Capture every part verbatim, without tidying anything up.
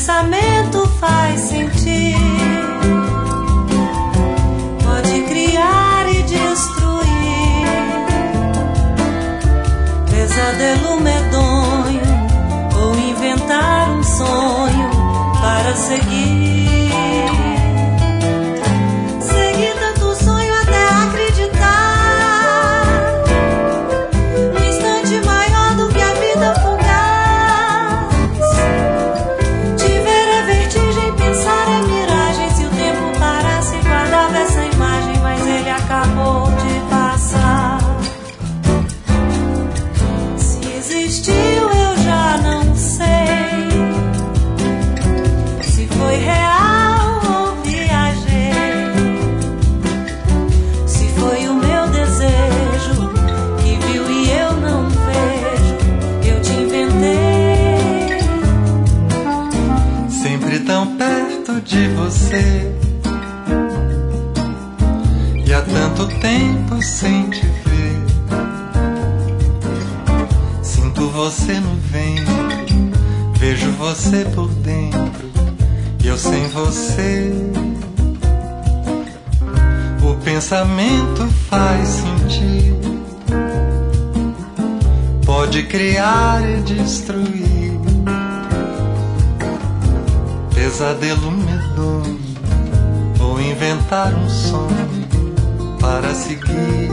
pensamento faz sentir, pode criar e destruir, pesadelo medonho ou inventar um sonho para seguir. Seguir tanto sonho até acreditar no instante maior do que a vida fugaz. Te ver é vertigem, pensar é miragem. Se o tempo parasse, guardava essa imagem, mas ele acabou de passar. Se existiu, eu já não sei. Se foi real ou viajei. Se foi o meu desejo que viu e eu não vejo, eu te inventei. Sempre tão perto de você, e há tanto tempo sem te ver. Sinto você no vento, vejo você por dentro, e eu sem você. O pensamento faz sentido, pode criar e destruir, pesadelo medonho ou inventar um sonho para seguir.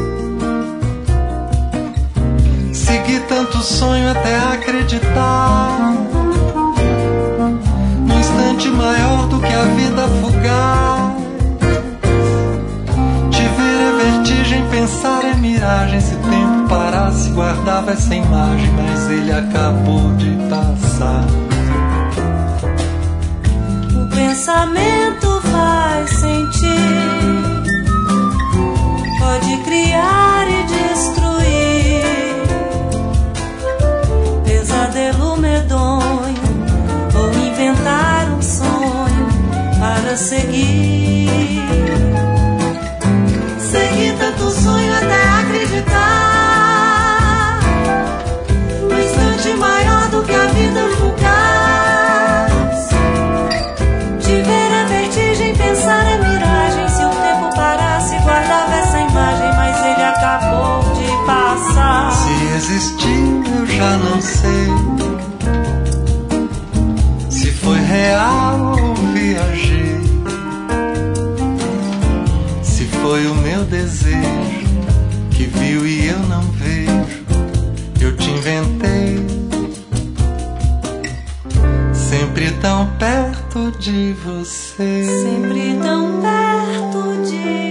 Seguir tanto sonho até acreditar no instante maior do que a vida fugaz. Te ver é vertigem, pensar é miragem. Se o tempo parasse, guardava essa imagem, mas ele acabou de passar. O pensamento faz sentir, pode criar e destruir, pesadelo medonho ou inventar um sonho para seguir. Seguir tanto sonho até acreditar no instante maior do que a vida fugaz. Te ver é vertigem, pensar é miragem. Se o tempo parasse, guardava essa imagem, mas ele acabou de passar. Se existiu, eu já não sei. Se foi real ou viajei. Se foi o meu desejo que viu e eu não vejo, eu te inventei. Sempre tão perto de você, Sempre tão perto de